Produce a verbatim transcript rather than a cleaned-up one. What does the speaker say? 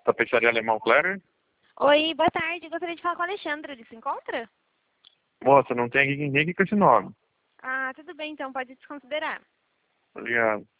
Tapeçaria Alemão Clérer? Oi, boa tarde. Gostaria de falar com a Alexandra. Ele se encontra? Moça, não tem ninguém aqui com esse nome. Ah, tudo bem, então pode desconsiderar. Obrigado.